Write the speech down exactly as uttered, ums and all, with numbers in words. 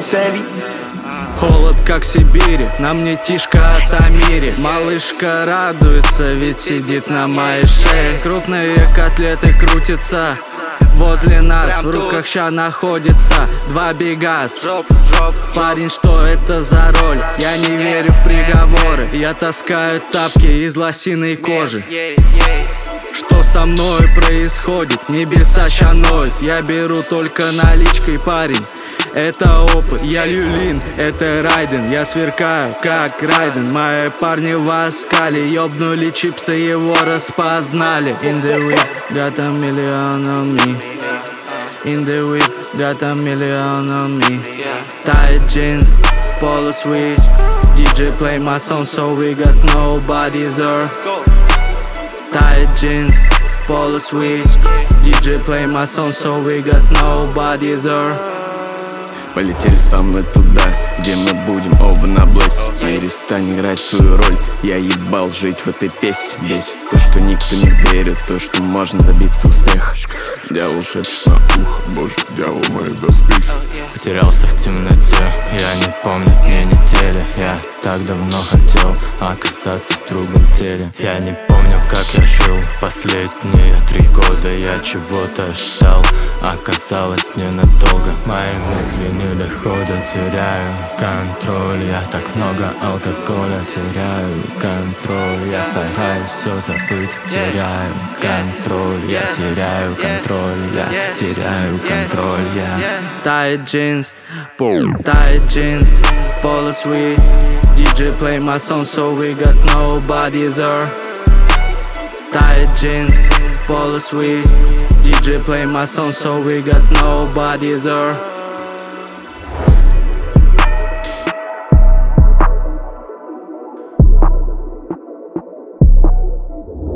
цели. Холод, как в Сибири, на мне тишка от Амири. Малышка радуется, ведь сидит на моей шее. Крупные котлеты крутятся возле нас, в руках ща находится два бигас. Парень, что это за роль? Я не верю в приговоры. Я таскаю тапки из лосиной кожи. Что со мной происходит? Небеса ща ноют. Я беру только наличкой, парень. Это опыт, я люлин, это Райден. Я сверкаю, как Райден. Мои парни в оскале, ёбнули чипсы, его распознали. In the whip, got a million on me. In the whip, got a million on me. Tight jeans, polo switch. ди джей play my song, so we got nobody's earth. Tight jeans, polo switch. ди джей play my song, so we got nobody's earth. Полетели со мной туда, где мы будем оба на блессе. Перестань играть свою роль, я ебал жить в этой песне. Бесит то, что никто не верит в то, что можно добиться успеха. Дьявол шепчет на ухо, боже, дьявол мои доспехи. Потерялся в темноте, я не помню дни недели. Я так давно хотел оказаться в другом теле. Я не помню, как я жил последние три года. Я чего-то ждал, оказалось ненадолго. Мои мысли не доходят, теряю контроль. Я так много алкоголя, теряю контроль. Я стараюсь все забыть, теряю контроль. Я теряю контроль, я теряю контроль, я. Tight jeans, tight jeans, polo switch. ди джей play my song, so we got nobody's earth. Tight jeans, polo switch. ди джей play my song, so we got nobody's earth.